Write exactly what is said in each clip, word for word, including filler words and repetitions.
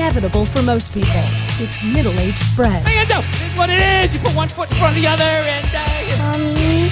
inevitable for most people. It's middle-aged spread. Man, no, this is what it is. You put one foot in front of the other and... Uh, you... Mommy,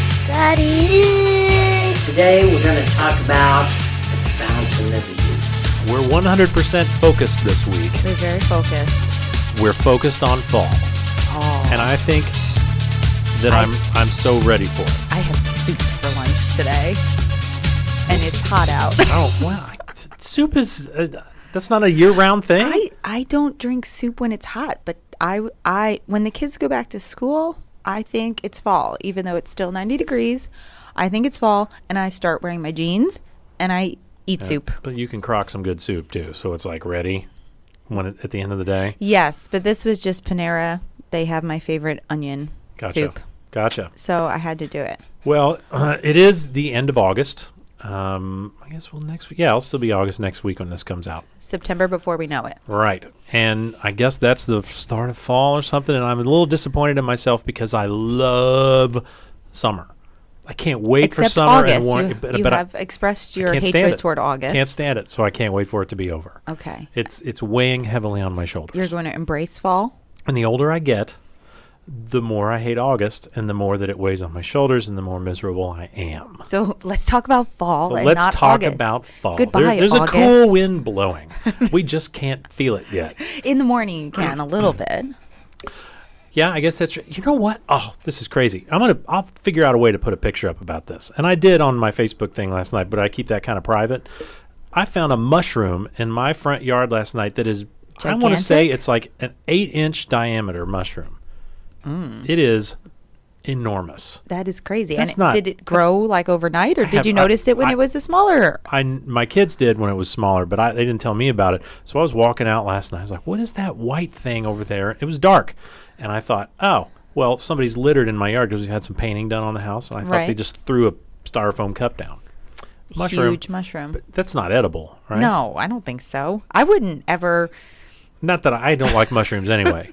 Daddy. Today we're going to talk about the fountain of youth. We're one hundred percent focused this week. We're very focused. We're focused on fall. Oh. And I think that I, I'm I'm so ready for it. I had soup for lunch today, and it's hot out. Oh, wow. Soup is, uh, that's not a year-round thing? I, I don't drink soup when it's hot, but I, I when the kids go back to school, I think it's fall, even though it's still ninety degrees. I think it's fall, and I start wearing my jeans, and I eat Yeah, soup. But you can crock some good soup, too, so it's, like, ready when it, at the end of the day. Yes, but this was just Panera. They have my favorite onion Gotcha. soup. Gotcha. So I had to do it. Well, uh, it is the end of August. Um, I guess, well, next week. Yeah, it'll still be August next week when this comes out. September before we know it. Right. And I guess that's the start of fall or something. And I'm a little disappointed in myself because I love summer. I can't wait Except for summer. August. And want, you but, you but have I, expressed I your can't stand hatred it. toward August. Can't stand it. So I can't wait for it to be over. Okay. It's it's weighing heavily on my shoulders. You're going to embrace fall? And the older I get, the more I hate August, and the more that it weighs on my shoulders, and the more miserable I am. So let's talk about fall So and let's not talk August. about fall. Goodbye, There- there's August. a cool wind blowing. We just can't feel it yet. In the morning you can, a little bit. Yeah, I guess that's. You know what? Oh, this is crazy. I'm gonna. I'll figure out a way to put a picture up about this, and I did on my Facebook thing last night, but I keep that kind of private. I found a mushroom in my front yard last night that is. I want to say Gigantic? it's like an eight-inch diameter mushroom. It is enormous. That is crazy. That's and not- did it grow like overnight, or I did have- you I- notice it when I- it was a smaller? I my kids did when it was smaller, but I, they didn't tell me about it. So I was walking out last night. I was like, "What is that white thing over there?" It was dark, and I thought, "Oh, well, somebody's littered in my yard because we had some painting done on the house." And I thought they Right. just threw a styrofoam cup down. Mushroom, Huge mushroom. but that's not edible, right? No, I don't think so. I wouldn't ever. Not that I, I don't like mushrooms anyway.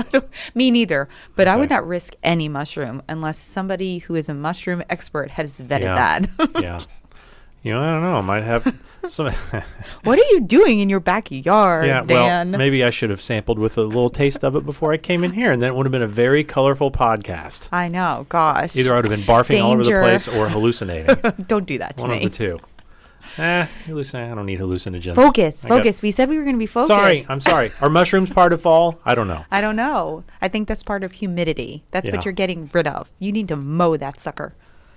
Me neither. But I would Okay. not risk any mushroom unless somebody who is a mushroom expert has vetted Yeah. that. Yeah, you know, I don't know. I might have some. What are you doing in your backyard, Yeah, Dan? well, maybe I should have sampled with a little taste of it before I came in here, and then it would have been a very colorful podcast. I know. Gosh. Either I would have been barfing all over the Danger. place or hallucinating. Don't do that to One me. of the two. Eh, hallucin- I don't need hallucinogens. Focus. I got- Focus. We said we were going to be focused. Sorry, I'm sorry. Are mushrooms part of fall? I don't know. I don't know. I think that's part of humidity. That's Yeah. what you're getting rid of. You need to mow that sucker.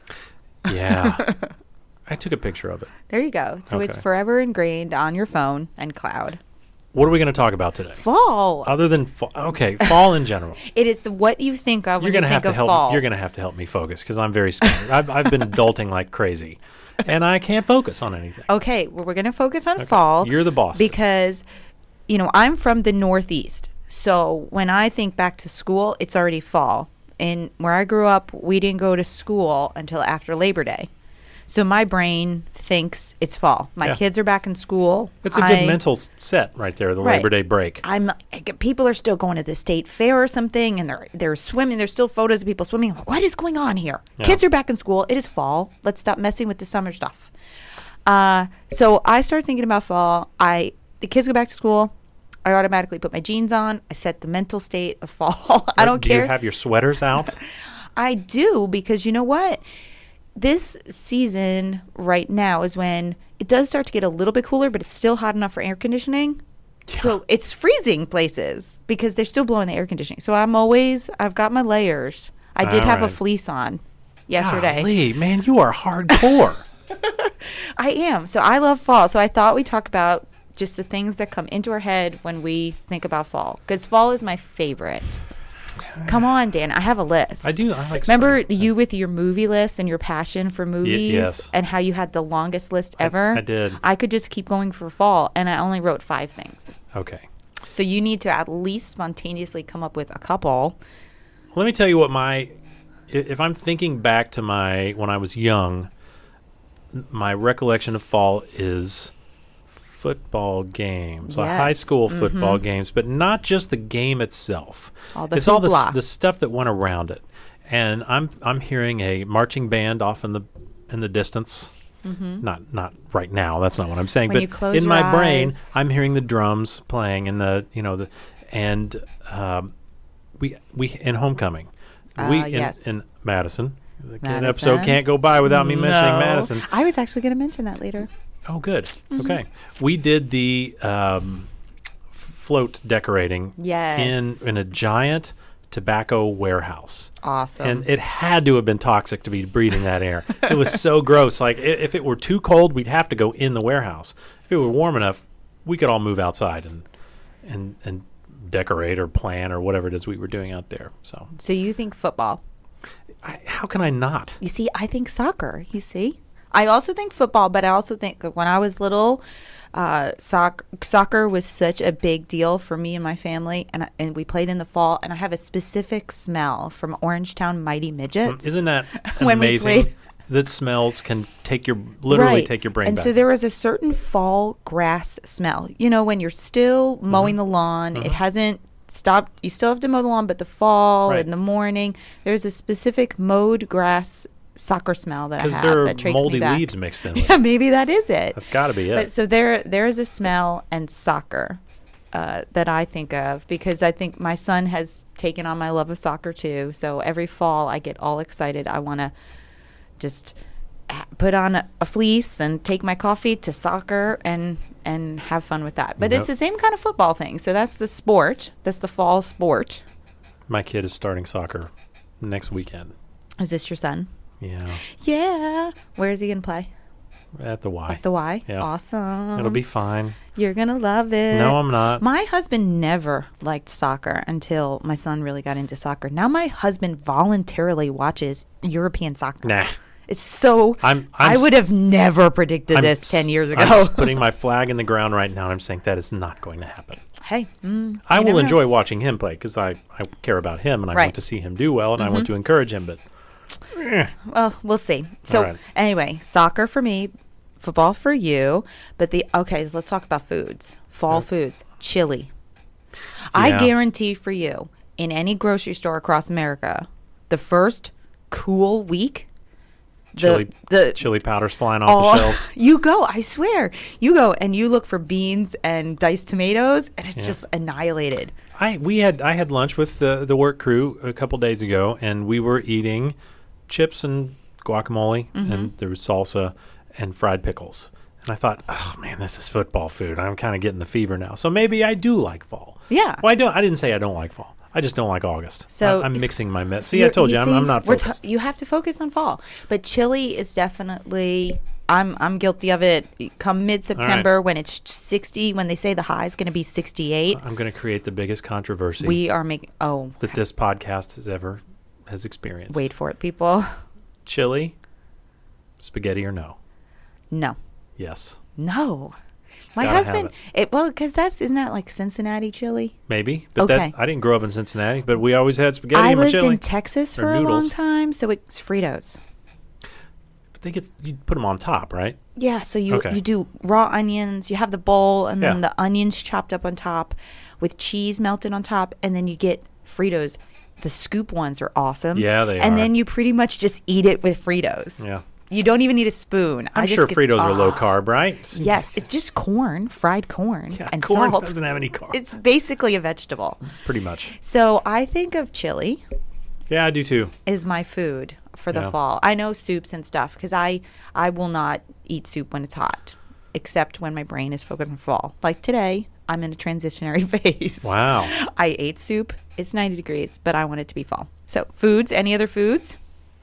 Yeah. I took a picture of it. There you go. So it's Okay. forever ingrained on your phone and cloud. What are we going to talk about today? Fall. Other than fall. Okay, fall in general. It is the what you think of You're when you going to have think to of help. fall. You're going to have to help me focus because I'm very scared. I've, I've been adulting like crazy, and I can't focus on anything. Okay, well, we're going to focus on Okay. fall. You're the boss. Because, you know, I'm from the Northeast. So when I think back to school, it's already fall. And where I grew up, we didn't go to school until after Labor Day. So my brain thinks it's fall. My Yeah. kids are back in school. It's a good I- mental s- set right there. The Right. Labor Day break. I'm I get- people are still going to the state fair or something, and they're they're swimming. There's still photos of people swimming. What is going on here? Yeah. Kids are back in school. It is fall. Let's stop messing with the summer stuff. Uh, so I start thinking about fall. I the kids go back to school. I automatically put my jeans on. I set the mental state of fall. I don't Do care. you have your sweaters out? I do, because you know what? This season right now is when it does start to get a little bit cooler, but it's still hot enough for air conditioning. So it's freezing places because they're still blowing the air conditioning. So I'm always, I've got my layers. I did All have a right. fleece on yesterday. Golly, man, you are hardcore. I am. So I love fall. So I thought we'd talk about just the things that come into our head when we think about fall, because fall is my favorite. Come on, Dan. I have a list. I do. I like. Remember spring. you with your movie list and your passion for movies, yes. and how you had the longest list I- ever? I did. I could just keep going for fall, and I only wrote five things. Okay. So you need to at least spontaneously come up with a couple. Let me tell you what my. i- If I'm thinking back to my when I was young, n- my recollection of fall is football games, like high Yes. school football Mhm. games, but not just the game itself. All the it's all the s- hoopla. the stuff that went around it, and I'm I'm hearing a marching band off in the in the distance. Not not right now. That's not what I'm saying. When but you close in your my brain, eyes. I'm hearing the drums playing and the you know the and um, we we in Homecoming, we Ah, in, yes. in Madison. The kid Madison. episode can't go by without me mentioning No. Madison. I was actually going to mention that later. Oh, good. Mm-hmm. Okay, we did the um, f- float decorating Yes. in in a giant tobacco warehouse. Awesome. And it had to have been toxic to be breathing that air. It was so gross. Like i- if it were too cold, we'd have to go in the warehouse. If it were warm enough, we could all move outside and and and decorate or plan or whatever it is we were doing out there. So so you think football? I, how can I not? You see, I think soccer. You see, I also think football, but I also think that when I was little, uh, soc- soccer was such a big deal for me and my family, and I, and we played in the fall. And I have a specific smell from Orangetown Mighty Midgets. Isn't that When we amazing? played- That smells can take your literally Right. take your brain and back. so there was a certain fall grass smell. You know, when you're still Mm-hmm. mowing the lawn, it hasn't stopped. You still have to mow the lawn, but the fall Right. in the morning, there's a specific mowed grass soccer smell that I because have there are that takes moldy me back. leaves mixed in. With Yeah, it. maybe that is it. That's got to be it. But so there, there is a smell and soccer uh, that I think of because I think my son has taken on my love of soccer too. So every fall I get all excited. I want to just ha- put on a, a fleece and take my coffee to soccer and and have fun with that. But Yep. it's the same kind of football thing. So that's the sport. That's the fall sport. My kid is starting soccer next weekend. Is this your son? Yeah, Yeah. Where is he gonna play? at the Y. At the Y. Yeah. Awesome. It'll be fine. You're gonna love it. No, I'm not. My husband never liked soccer until my son really got into soccer. Now my husband voluntarily watches European soccer. Nah. It's so. I'm- I I'm would s- have never predicted I'm this s- ten years ago. I'm s- putting my flag in the ground right now, and I'm saying that is not going to happen. hey, mm, I you will never know. enjoy watching him play because I, I care about him and I Right. want to see him do well and I want to encourage him. But eh, Well, we'll see. So All right. anyway, soccer for me, football for you. But the okay, let's talk about foods. Fall foods, chili. I Yeah. guarantee for you, in any grocery store across America, the first cool week, the chili, the chili powder's flying off Oh, the shelves. you go, I swear. You go and you look for beans and diced tomatoes and it's Yeah. just annihilated. I we had I had lunch with the the work crew a couple days ago, and we were eating chips and guacamole, Mm-hmm. and there was salsa and fried pickles. And I thought, oh man, this is football food. I'm kind of getting the fever now. So maybe I do like fall. Yeah. Well, I don't. I didn't say I don't like fall. I just don't like August. So- I, I'm mixing my mess. See, I You're- told you, I'm, see, I'm not we're t- focused. you have to focus on fall. But chili is definitely I'm I'm guilty of it. Come mid-September when it's sixty, when they say the high is going to be sixty-eight, I'm going to create the biggest controversy we are making oh, that this podcast has ever has experienced. wait for it, people. chili, spaghetti or no? No. Yes, No. My Gotta have husband it. it, well cuz that's isn't that like Cincinnati chili? maybe. But Okay. that I didn't grow up in Cincinnati, but we always had spaghetti I and lived chili. in Texas Or for a long noodles. time, so it's Fritos. But they get you put them on top, right? Yeah, so you Okay. you do raw onions, you have the bowl and then Yeah. the onions chopped up on top with cheese melted on top and then you get Fritos. The scoop ones are awesome. Yeah, they and are. then you pretty much just eat it with Fritos. Yeah. You don't even need a spoon. I I'm just sure get- Fritos are low Ah. carb, right? Yes, it's just corn, fried corn Yeah, and corn salt. doesn't have any carbs. It's basically a vegetable. Pretty much. So I think of chili Yeah, I do too. is my food for the Yeah. fall. I know soups and stuff because I I will not eat soup when it's hot, except when my brain is focused on fall. Like today, I'm in a transitionary phase. Wow. I ate soup. It's ninety degrees, but I want it to be fall. So foods. Any other foods?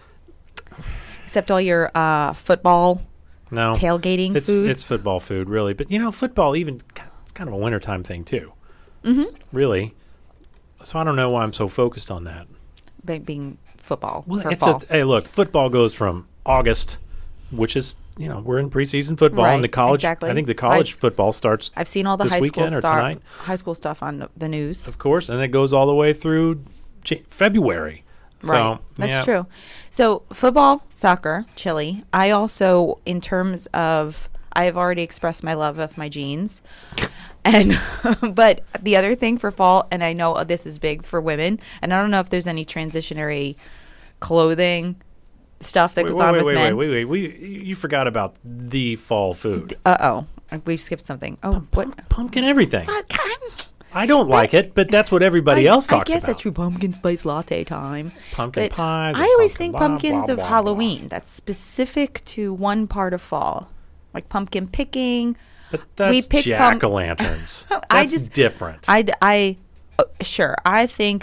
Except all your uh, football No. tailgating it's, foods. It's football food, really. But, you know, football even it's kind of a wintertime thing, too. Mm-hmm. Really. So I don't know why I'm so focused on that. Be- being football Well, for it's fall. a, hey, look, football goes from August, which is, you know, we're in preseason football, Right, and the college, exactly. I think the college I've- football starts, I've seen all the this high school weekend or star, tonight. high school stuff on the- the news. of course, and it goes all the way through J- February. So, Right. That's yeah. true. So football, soccer, chili. I also, in terms of, I have already expressed my love of my jeans. And, but the other thing for fall, and I know this is big for women, and I don't know if there's any transitionary clothing stuff that Wait, goes wait, on wait, with wait, men. wait, wait, wait. We you forgot about the fall food. Uh oh, we've skipped something. Oh, what? Pumpkin everything. God, God. I don't like it, but that's what everybody I, else talks I guess about. that's true. Pumpkin spice latte time. Pumpkin But pie. the I always pumpkin think blah, pumpkins blah, of blah, Halloween. blah. That's specific to one part of fall, like pumpkin picking. But that's we pick pump- jack-o'-lanterns. That's I just different. I, d- I- uh, sure. I think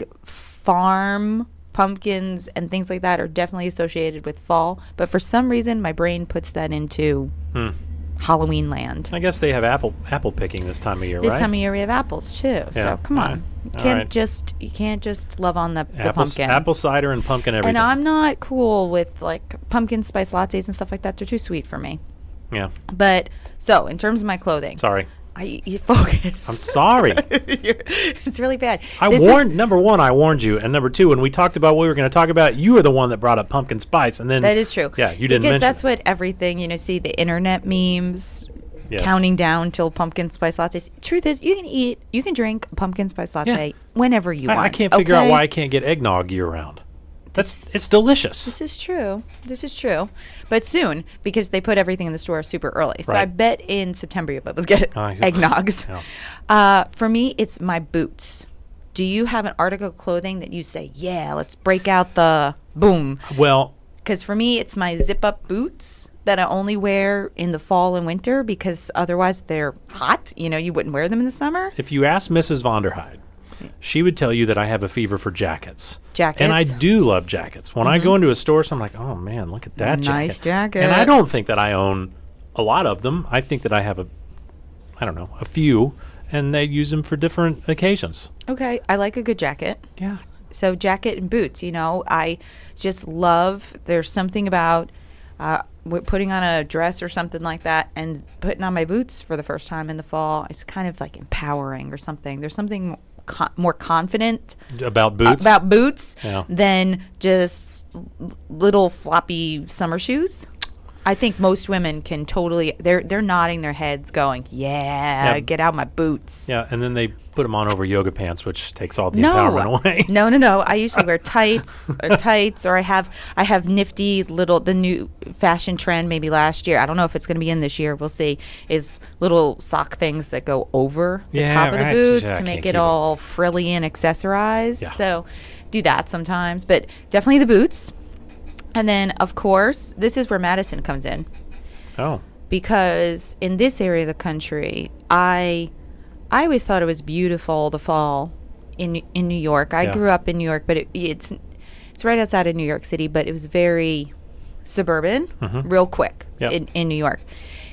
farm pumpkins and things like that are definitely associated with fall, but for some reason my brain puts that into Hmm. Halloween land. I guess they have apple apple picking this time of year, This right? time of year we have apples too. Yeah, So come all on, right, you all can't right. just you can't just love on the, the apple, pumpkins. apple cider and pumpkin everything. And I'm not cool with like pumpkin spice lattes and stuff like that. They're too sweet for me. yeah. But so in terms of my clothing, Sorry. I you focus. I'm sorry. You're- it's really bad. I This is- warned number one, I warned you, and number two, when we talked about what we were going to talk about, you were the one that brought up pumpkin spice, and then That is true. Yeah, you didn't because mention that's it. what everything you know. See the internet memes. Yes. Counting down till pumpkin spice lattes. Truth is, you can eat, you can drink a pumpkin spice latte Yeah. whenever you I, want. I can't figure out okay? why I can't get eggnog year round. That's This- it's delicious. This is true. This is true. But soon, because they put everything in the store super early. So I Right. bet in September you'll be able to get Oh, yeah. eggnogs. Yeah. Uh, for me, it's my boots. Do you have an article of clothing that you say, yeah, let's break out the boom? Well, Because for me, it's my zip-up boots that I only wear in the fall and winter because otherwise they're hot. You know, you wouldn't wear them in the summer. if you ask Missus Vonderheide, she would tell you that I have a fever for jackets. And I Jackets? do love jackets. When I go into a store, so I'm like, oh man, look at that Nice jacket. jacket. And I don't think that I own a lot of them. I think that I have a, I don't know, a few, and they use them for different occasions. Okay, I like a good jacket. Yeah. So jacket and boots, you know, I just love, there's something about uh, w- putting on a dress or something like that and putting on my boots for the first time in the fall. It's kind of like empowering or something. There's something co- more confident About boots? about boots Yeah. than just l- little floppy summer shoes. I think most women can totally, they're, they're nodding their heads going, yeah, Yeah. get out my boots. Yeah, and then they put them on over yoga pants, which takes all the No, empowerment away. no, no, no. I usually wear tights or tights, or I have I have nifty little the new fashion trend maybe last year. I don't know if it's going to be in this year. We'll see. Is little sock things that go over the Yeah, top of the right. boots Yeah, I to make can't it keep it. all frilly and accessorized. Yeah. So do that sometimes, but definitely the boots. And then of course this is where Madison comes in. Oh, Because in this area of the country, I I always thought it was beautiful the fall in in New York. I Yeah. grew up in New York, but it, it's it's right outside of New York City, but it was very suburban, Mhm. real quick Yep. in, in New York.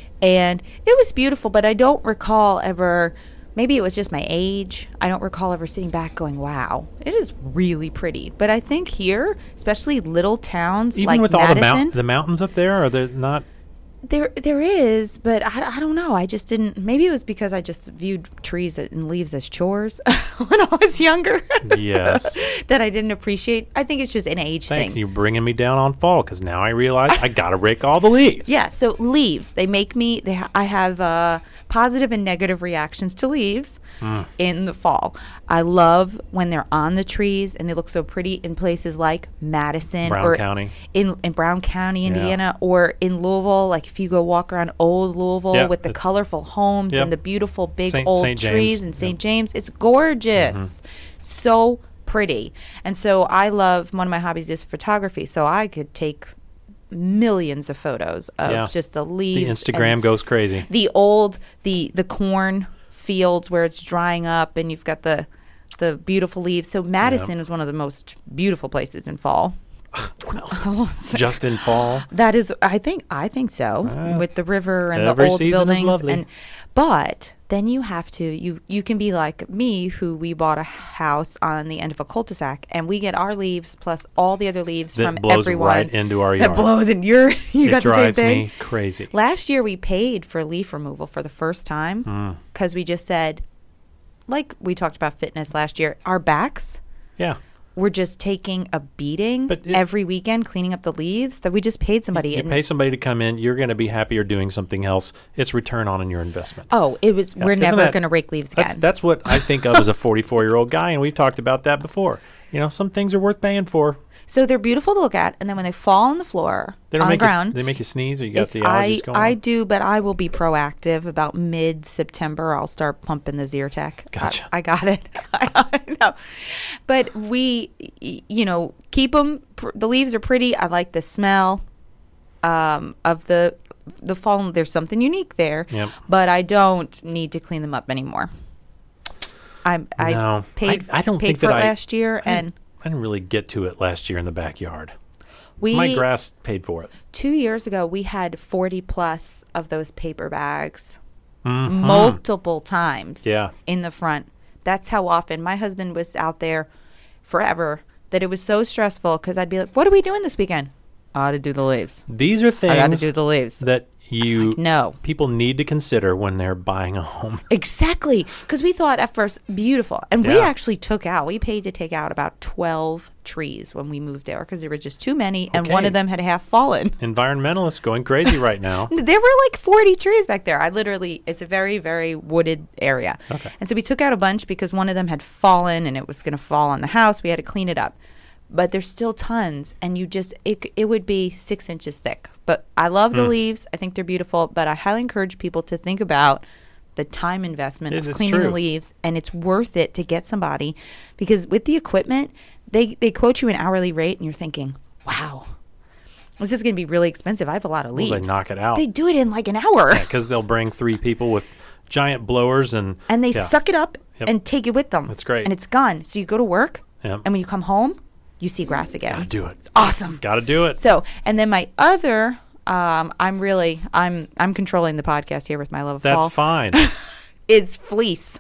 And it was beautiful, but I don't recall ever, maybe it was just my age. I don't recall ever sitting back going, wow, it is really pretty. But I think here, especially little towns even like with all the, Madison, mount- the mountains up there, are they not? there, there is, but I, I don't know. I just didn't. Maybe it was because I just viewed trees and leaves as chores when I was younger. Yes. that I didn't appreciate. I think it's just an age Thanks, thing. you're bringing me down on fall because now I realize I gotta rake all the leaves. Yeah. So leaves, they make me. They. Ha- I have uh, positive and negative reactions to leaves Mm. in the fall. I love when they're on the trees and they look so pretty in places like Madison Brown or County. in in Brown County, Yeah. Indiana, or in Louisville. Like if you go walk around old Louisville Yeah, with the it's- colorful homes Yep. and the beautiful big Saint- old Saint James. trees in Saint Yep. James, it's gorgeous, so pretty. And so I love. One of my hobbies is photography, so I could take millions of photos of Yeah. just the The leaves. Instagram and goes crazy. the old the the corn fields where it's drying up and you've got the the beautiful leaves. So Madison is one of the most beautiful places in fall. Just in fall. That is, I think, I think so, Uh, with the river and every the old season is buildings. lovely. And but then you have to you you can be like me, who we bought a house on the end of a cul-de-sac, and we get our leaves plus all the other leaves That from blows everyone. right into our That yard. blows in your. You It got the same drives thing. me crazy. Last year we paid for leaf removal for the first time Mm. because we just said, like we talked about fitness last year, our backs Yeah. were just taking a beating But it- every weekend cleaning up the leaves that we just paid somebody. You and pay somebody to come in, you're going to be happier doing something else. It's return on your investment. oh, it was. Yeah. We're Isn't never that- going to rake leaves That's, again. that's what I think of as a forty-four-year-old guy, and we've talked about that before. You know, some things are worth paying for. So they're beautiful to look at, and then when they fall on the floor, They don't on the make you, s- ground, they make you sneeze, or you got if the I, allergies going I on? do, but I will be proactive. About mid-September, I'll start pumping the Zyrtec. Gotcha. I, I got it. I know. But we, y- you know, keep them. Pr- the leaves are pretty. I like the smell um, of the the fall. There's something unique there. Yep. But I don't need to clean them up anymore. I I No. paid I- I don't paid think for that it I- last year, I and didn't, I didn't really get to it last year in the backyard. we My grass paid for it. two years ago we had forty plus of those paper bags Mhm. multiple times Yeah. in the front. That's how often my husband was out there forever that it was so stressful because I'd be like, what are we doing this weekend? I got to do the leaves. These are I got to things do the leaves. that you No. people need to consider when they're buying a home. Exactly. Because we thought at first, beautiful. And we Yeah. actually took out, we paid to take out about twelve trees when we moved there because there were just too many. And one Okay. of them had half fallen. Environmentalists going crazy right now. There were like forty trees back there. I literally, it's a very, very wooded area. Okay. And so we took out a bunch because one of them had fallen and it was going to fall on the house. We had to clean it up. But there's still tons. And you just, it, it would be six inches thick. But I love the Mm. leaves. I think they're beautiful. But I highly encourage people to think about the time investment It- of it's cleaning the true. leaves. And it's worth it to get somebody because with the equipment, they, they quote you an hourly rate and you're thinking, wow, this is going to be really expensive. I have a lot of Well, leaves. they knock it out. They do it in like an hour. Because they'll bring three people with giant blowers and And they yeah. suck it up Yep. and take it with them. That's great. And it's gone. So you go to work, Yep. and when you come home, you see grass again. Gotta do it. It's awesome. Gotta do it. So, and then my other, um, I'm really, I'm, I'm controlling the podcast here with my love of That's fall. fine. Is fleece.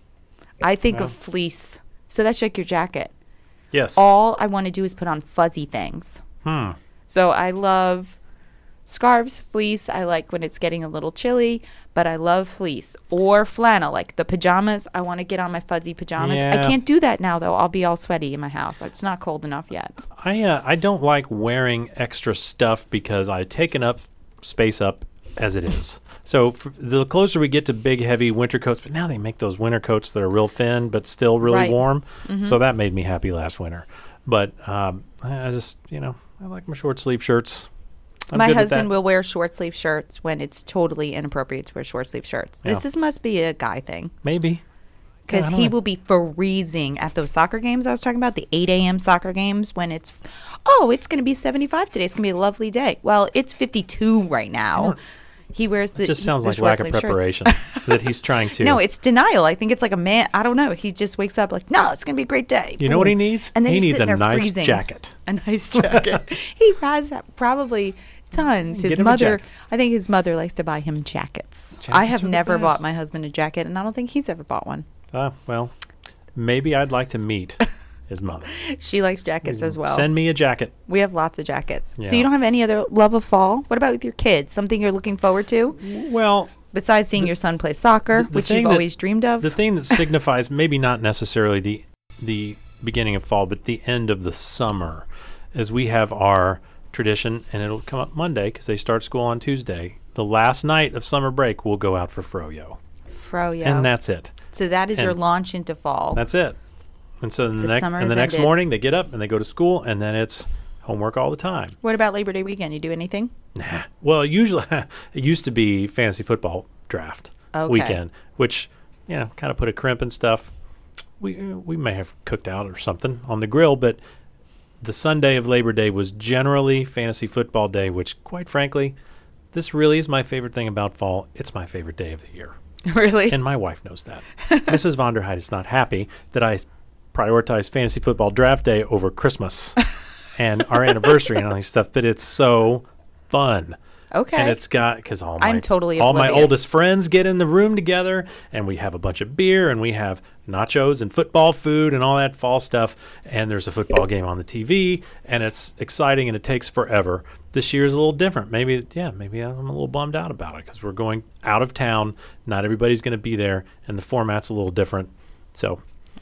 I think Well. of fleece. So that's like your jacket. Yes. All I want to do is put on fuzzy things. Hmm. So I love scarves, fleece. I like when it's getting a little chilly, but I love fleece or flannel, like the pajamas. I want to get on my fuzzy pajamas. I Yeah. can't do that now, though. I'll be all sweaty in my house. It's not cold enough yet. I uh, I don't like wearing extra stuff because I take enough space up as it is. So f the closer we get to big, heavy winter coats, but now they make those winter coats that are real thin but still really Right. warm. Mm-hmm. So that made me happy last winter. But um, I I just, you know, I like my short sleeve shirts. I'm my good with husband that. will wear short sleeve shirts when it's totally inappropriate to wear short sleeve shirts. This Yeah. is, must be a guy thing Maybe. because Yeah, I don't he know. will be freezing at those soccer games I was talking about, the eight a m soccer games when it's, oh, it's going to be seventy-five today. It's going to be a lovely day. Well, it's fifty-two right now. don't- He wears the It just sounds the like lack of short-sleeve shirts. preparation that he's trying to. No, it's denial. I think it's like a man. I don't know. He just wakes up like, no, it's gonna be a great day. You know what he Boom. needs? And then He he's needs a sitting there nice freezing. jacket. A nice jacket. He has probably tons. His Get him a mother. jacket. I think his mother likes to buy him jackets. I Jackets have are the never bought best. my husband a jacket, and I don't think he's ever bought one. Uh, well, maybe I'd like to meet his mother. She likes jackets as well. Send me a jacket. We have lots of jackets. Yeah. So you don't have any other love of fall? What about with your kids? Something you're looking forward to Well, besides seeing your son play soccer, the- the which thing you've that- always dreamed of? the thing that signifies maybe not necessarily the the beginning of fall, but the end of the summer, is we have our tradition, and it'll come up Monday because they start school on Tuesday. The last night of summer break, we'll go out for froyo, Froyo. and that's it. so that is your and launch into fall. That's it. And so the, The next summer and the has next ended. morning they get up and they go to school, and then it's homework all the time. What about Labor Day weekend? You do anything? Nah. Well, usually it used to be fantasy football draft Okay. weekend, which you know kind of put a crimp and stuff. We uh, we may have cooked out or something on the grill, but the Sunday of Labor Day was generally fantasy football day, which quite frankly, this really is my favorite thing about fall. It's my favorite day of the year. Really? And my wife knows that. Missus Vonderheit is not happy that I prioritize fantasy football draft day over Christmas and our anniversary and all these stuff, but it's so fun. Okay. And it's got, because all my, I'm totally all my oblivious. oldest friends get in the room together, and we have a bunch of beer, and we have nachos and football food and all that fall stuff, and there's a football game on the T V, and it's exciting, and it takes forever. This year's a little different. Maybe, yeah, maybe I'm a little bummed out about it because we're going out of town. Not everybody's going to be there, and the format's a little different. So,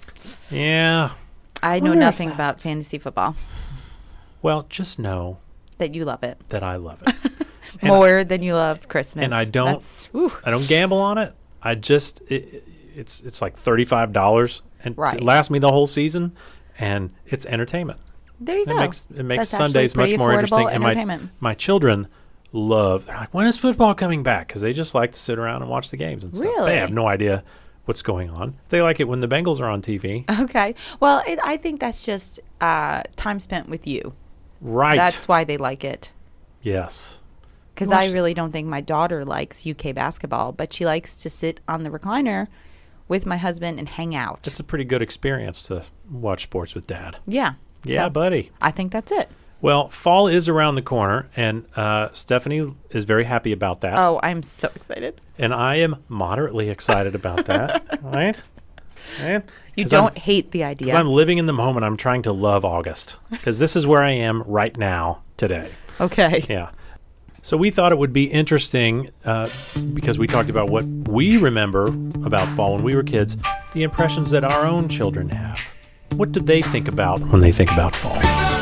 yeah. I know Wonder if nothing that- about fantasy football. Well, just know That you love it that I love it. And more than you love Christmas. and I don't- That's, whew. I don't gamble on it. I just it, it's it's like thirty-five dollars and Right. it lasts me the whole season, and it's entertainment. There you It go. makes it makes That's actually Sundays much pretty more affordable interesting. And my entertainment. my children love. They're like, when is football coming back? Because they just like to sit around and watch the games and stuff. Really? They have no idea what's going on. They like it when the Bengals are on T V. Okay. Well, it, I think that's just uh, time spent with you. Right. That's why they like it. yes. Because Well, I s- really don't think my daughter likes U K basketball, but she likes to sit on the recliner with my husband and hang out. It's a pretty good experience to watch sports with Dad. Yeah. Yeah, So buddy. I think that's it. Well, fall is around the corner, and uh, Stephanie is very happy about that. Oh, I'm so excited. And I am moderately excited about that. Right? Right? You 'Cause don't I'm, hate the 'cause idea. I'm living in the moment. I'm trying to love August because this is where I am right now today. Okay. Yeah. So we thought it would be interesting uh, because we talked about what we remember about fall when we were kids, the impressions that our own children have. What do they think about when they think about fall?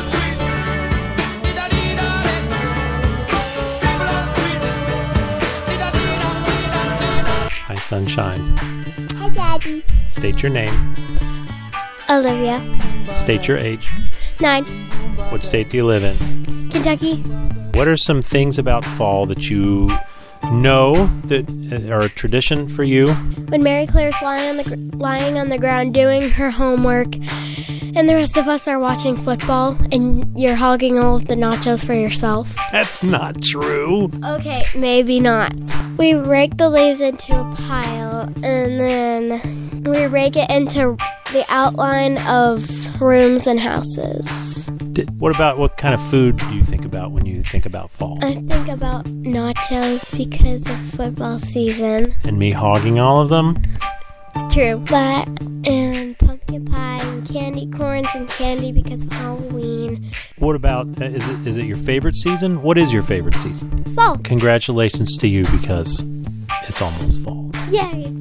Hi, sunshine. Hi, Daddy. State your name. Olivia. State your age. Nine. What state do you live in? Kentucky. What are some things about fall that you know that uh, are a tradition for you? When Mary Claire's lying on the gr- lying on the ground doing her homework, and the rest of us are watching football, and you're hogging all of the nachos for yourself. That's not true. Okay, maybe not. We rake the leaves into a pile, and then we rake it into the outline of rooms and houses. D- what about what kind of food do you think about when you think about fall? I think about nachos because of football season. And me hogging all of them? True. That and pumpkin pie and candy corns and candy because of Halloween. What about, uh, is it is it your favorite season? What is your favorite season? Fall. Congratulations to you because it's almost fall. Yay.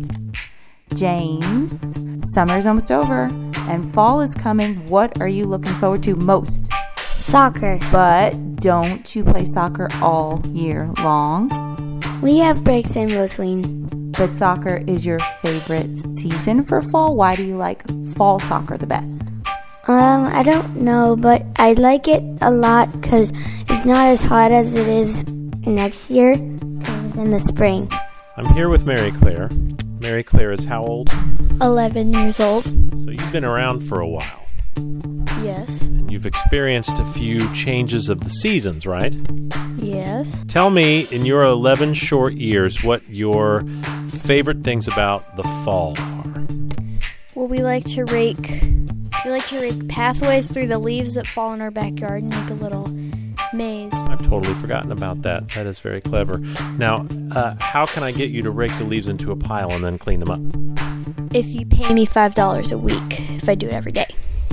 James, summer's almost over and fall is coming. What are you looking forward to most? Soccer. But don't you play soccer all year long? We have breaks in between. But soccer is your favorite season for fall? Why do you like fall soccer the best? Um, I don't know, but I like it a lot because it's not as hot as it is next year because it's in the spring. I'm here with Mary Claire. Mary Claire is how old? eleven years old. So you've been around for a while. Yes. And you've experienced a few changes of the seasons, right? Yes. Tell me, in your eleven short years, what your favorite things about the fall are. Well, we like to rake. We like to rake pathways through the leaves that fall in our backyard and make a little maze. I've totally forgotten about that. That is very clever. Now, uh, how can I get you to rake the leaves into a pile and then clean them up? If you pay me five dollars a week, if I do it every day.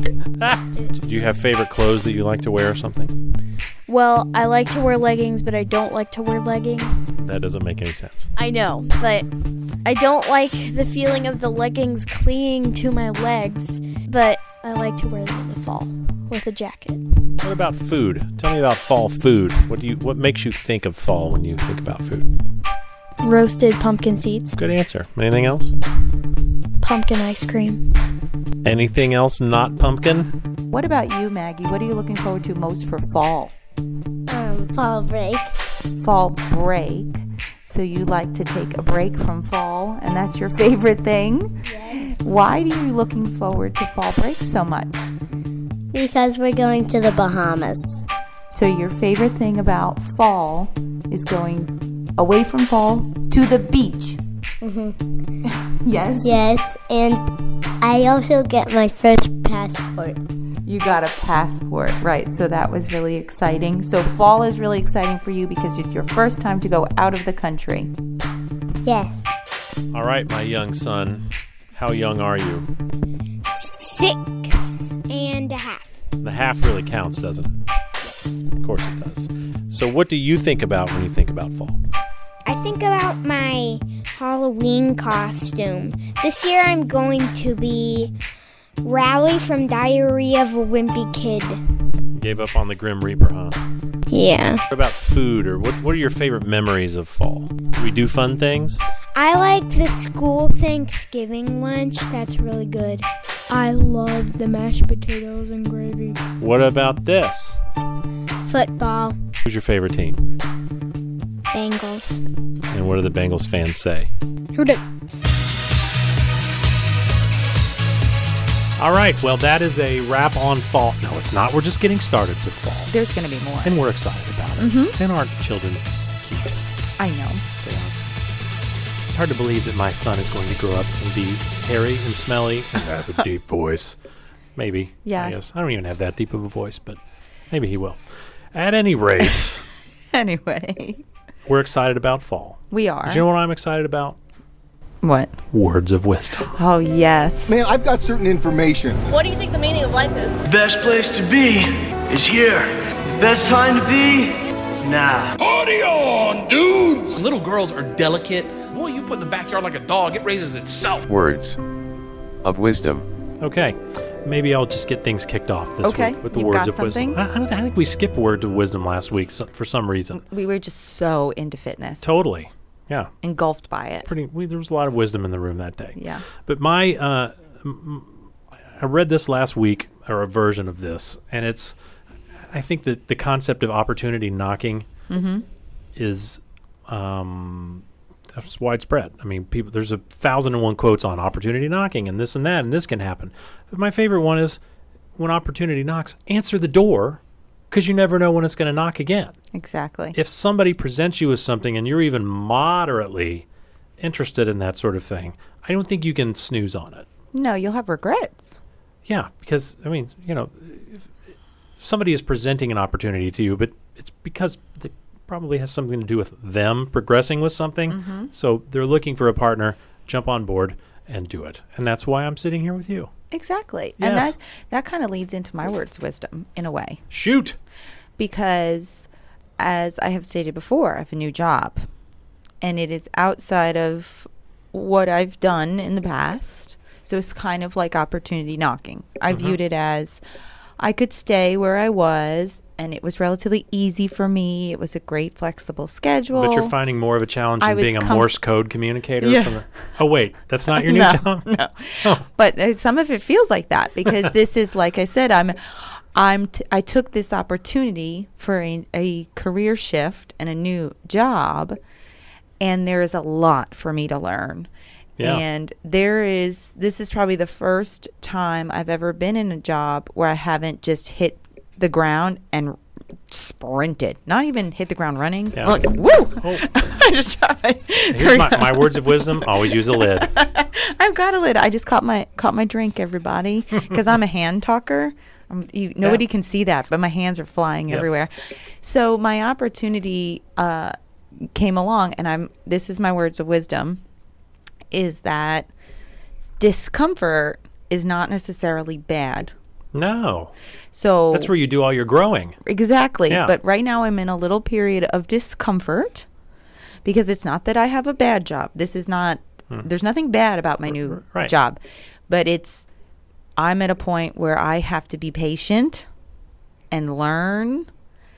Do you have favorite clothes that you like to wear or something? Well, I like to wear leggings, but I don't like to wear leggings. That doesn't make any sense. I know, but I don't like the feeling of the leggings clinging to my legs. But I like to wear them in the fall with a jacket. What about food? Tell me about fall food. What do you? What makes you think of fall when you think about food? Roasted pumpkin seeds, Good answer. Anything else? pumpkin ice cream. Anything else not pumpkin? What about you, Maggie? What are you looking forward to most for fall? Um, fall break. Fall break. So you like to take a break from fall, and that's your favorite thing? Yes. Why are you looking forward to fall break so much? Because we're going to the Bahamas. So your favorite thing about fall is going away from fall to the beach. Mm-hmm. Yes? Yes, and I also get my first passport. You got a passport, right? So that was really exciting. So fall is really exciting for you because it's your first time to go out of the country. Yes. All right, my young son. How young are you? Six and a half. The half really counts, doesn't it? Of course it does. So what do you think about when you think about fall? I think about my Halloween costume. This year I'm going to be Rally from Diary of a Wimpy Kid. You gave up on the Grim Reaper, huh? Yeah. What about food, or what, what are your favorite memories of fall? Do we do fun things? I like the school Thanksgiving lunch. That's really good. I love the mashed potatoes and gravy. What about this? Football. Who's your favorite team? Bengals. And what do the Bengals fans say? Who did? All right, well, that is a wrap on fall. No, it's not. We're just getting started with fall. There's going to be more. And we're excited about it. Mm-hmm. And aren't children cute? I know. They are. It's hard to believe that my son is going to grow up and be hairy and smelly and have a deep voice. Maybe. Yeah. I guess. I don't even have that deep of a voice, but maybe he will. At any rate. Anyway. We're excited about fall. We are. Do you know what I'm excited about? What? Words of wisdom. Oh, yes. Man, I've got certain information. What do you think the meaning of life is? The best place to be is here. The best time to be is now. Party on, dudes! Little girls are delicate. Boy, you put in the backyard like a dog, it raises itself. Words of wisdom. Okay. Maybe I'll just get things kicked off this okay. week with the You've words got of something? wisdom. I, I, don't, I think we skipped words of wisdom last week so, for some reason. We were just so into fitness. Totally. Yeah. Engulfed by it. Pretty. We, there was a lot of wisdom in the room that day. Yeah. But my, uh, m- I read this last week, or a version of this, and it's, I think that the concept of opportunity knocking mm-hmm. is, um, that's widespread. I mean, people. There's a thousand and one quotes on opportunity knocking, and this and that, and this can happen. But my favorite one is, when opportunity knocks, answer the door, because you never know when it's going to knock again. Exactly. If somebody presents you with something and you're even moderately interested in that sort of thing, I don't think you can snooze on it. No, you'll have regrets. Yeah, because, I mean, you know, if somebody is presenting an opportunity to you, but it's because it probably has something to do with them progressing with something. Mm-hmm. So they're looking for a partner, jump on board and do it. And that's why I'm sitting here with you. Exactly. Yes. And that that kind of leads into my words of wisdom in a way. Shoot. Because as I have stated before, I have a new job and it is outside of what I've done in the past. So it's kind of like opportunity knocking. I Mm-hmm. viewed it as I could stay where I was and it was relatively easy for me. It was a great flexible schedule. But you're finding more of a challenge I in was being a comf- Morse code communicator? Yeah. From the, oh, wait. That's not your new no, job? No. Oh. But uh, some of it feels like that because this is, like I said, I'm, I'm, t- I took this opportunity for a, a career shift and a new job, and there is a lot for me to learn. Yeah. And there is, this is probably the first time I've ever been in a job where I haven't just hit the ground and sprinted, not even hit the ground running. Yeah. Like, woo! Oh. I just tried. Here's my, my words of wisdom. Always use a lid. I've got a lid. I just caught my caught my drink, everybody, because I'm a hand talker. Um, you, nobody Yeah. can see that, but my hands are flying Yep. everywhere. So my opportunity uh, came along, and I'm. This is my words of wisdom. Is that discomfort is not necessarily bad. No. So That's where you do all your growing. exactly. Yeah. But right now I'm in a little period of discomfort because it's not that I have a bad job. This is not. Hmm. There's nothing bad about my new Right. job, but it's. I'm at a point where I have to be patient and learn,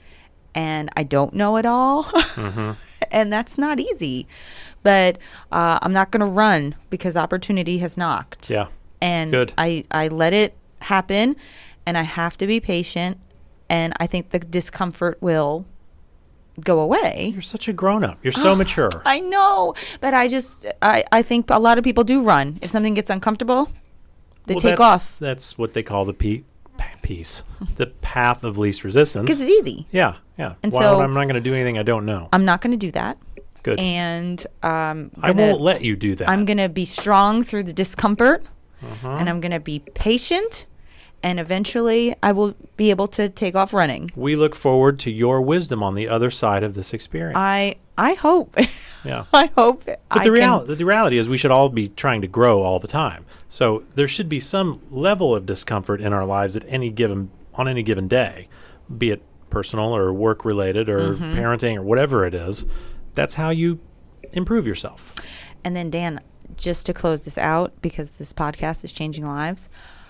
and I don't know it all. Mm-hmm. And that's not easy. But uh, I'm not going to run because opportunity has knocked. Yeah. And Good. I, I let it happen, and I have to be patient, and I think the discomfort will go away. You're such a grown-up. You're so mature. I know, but I just, I, I think a lot of people do run. If something gets uncomfortable, they Well, take that's- off. That's what they call the pe- pa- piece, the path of least resistance. Because it's easy. Yeah, yeah. And Why so- would I'm not going to do anything I don't know. I'm not going to do that. Good. And um, I gonna- won't let you do that. I'm going to be strong through the discomfort, Uh-huh. and I'm going to be patient, and eventually I will be able to take off running. We look forward to your wisdom on the other side of this experience. I I hope. Yeah. I hope. But I the, can- real- the reality is we should all be trying to grow all the time. So there should be some level of discomfort in our lives at any given on any given day, be it personal or work related or Mhm. parenting or whatever it is. That's how you improve yourself. And then Dan, just to close this out, because this podcast is changing lives.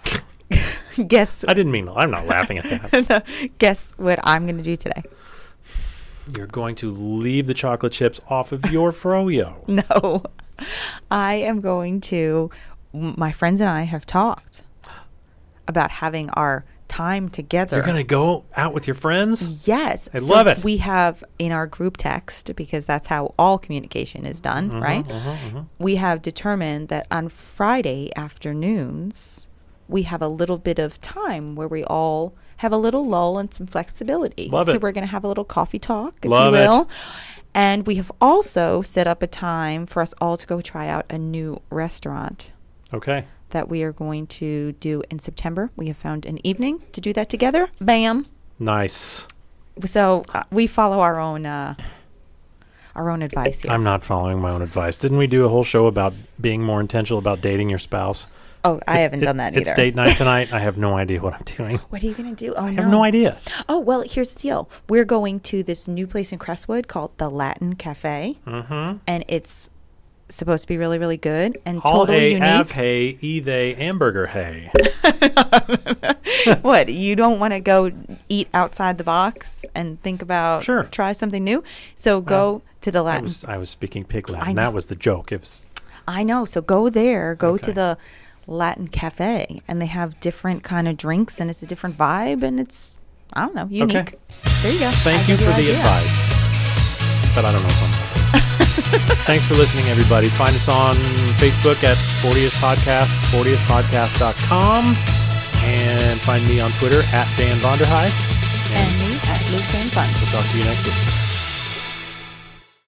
guess I didn't mean I'm not laughing at that. Guess what I'm going to do today? You're going to leave the chocolate chips off of your froyo. No, I am going to. m- My friends and I have talked, about having our time together. You're going to go out with your friends? Yes. I So love it. We have in our group text, because that's how all communication is done, Mhm, right? mhm, mhm. We have determined that on Friday afternoons, we have a little bit of time where we all have a little lull and some flexibility. Love so it. we're going to have a little coffee talk, if Love you it. will. And we have also set up a time for us all to go try out a new restaurant Okay. that we are going to do in September. We have found an evening to do that together. Bam. Nice. So uh, we follow our own uh, our own advice here. I'm not following my own advice. Didn't we do a whole show about being more intentional about dating your spouse? Oh, I It- haven't it- done that It's either. date night tonight. I have no idea what I'm doing. What are you going to do? Oh, I no. have no idea. Oh, well, here's the deal. We're going to this new place in Crestwood called the Latin Cafe. Mm-hmm. And it's supposed to be really, really good and All totally hay, av unique. hay, e they, hamburger hay. What? You don't want to go eat outside the box and think about Sure. try something new? So go Well, to the I Latin. was I was speaking pig I Latin. know. That was the joke. It was, I know. So go there. Go to Okay. the Latin Cafe, and they have different kind of drinks, and it's a different vibe, and it's I don't know, unique. Okay. There you go. Thank I you give for the idea. advice. But I don't know if I'm Thanks for listening, everybody. Find us on Facebook at fortieth Podcast, fortieth podcast dot com, and find me on Twitter at Dan Vonderheide. And me at Luke Van Fun. We'll talk to you next week.